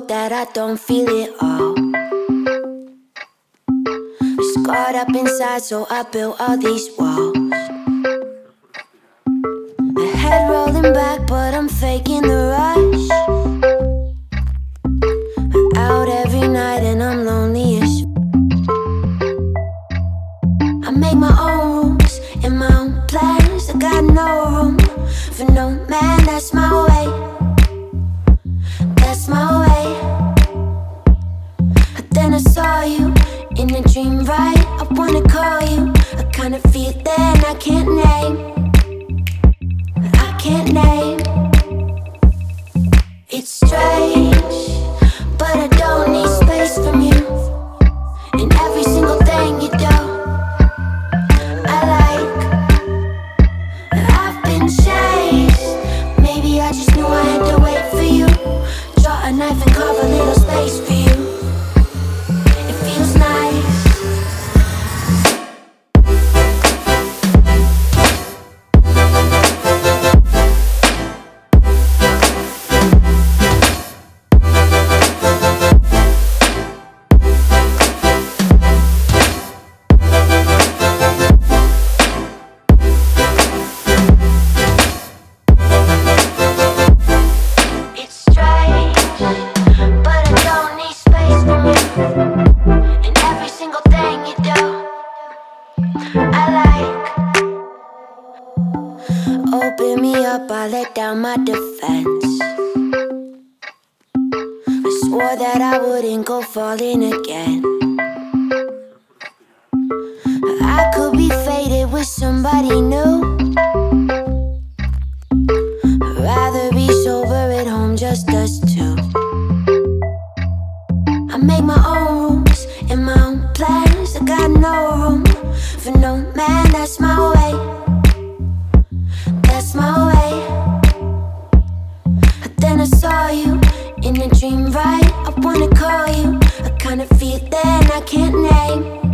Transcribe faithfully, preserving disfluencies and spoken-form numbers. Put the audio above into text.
that I don't feel it all. Scarred up inside, so I built all these walls. My head rolling back, but I'm faking the rush. I'm out every night and I'm lonely as I make my own rules and my own plans. I got no room for no man, that's my way. That's my way. But then I saw you in a dream, right? I wanna call you. I kinda feel that I can't name. I can't name. It's strange, but I don't need space from you. And every single thing you do, I like. I've been chased. Maybe I just knew I had to wait for you. Draw a knife and carve a little space for you. It feels nice. Open me up, I let down my defense. I swore that I wouldn't go falling again. I could be faded with somebody new. I'd rather be sober at home, just us two. I make my own rules and my own plans. I got no room for no man, that's my way. That's my way. But then I saw you in a dream, right? I wanna call you. I kinda feel that I can't name.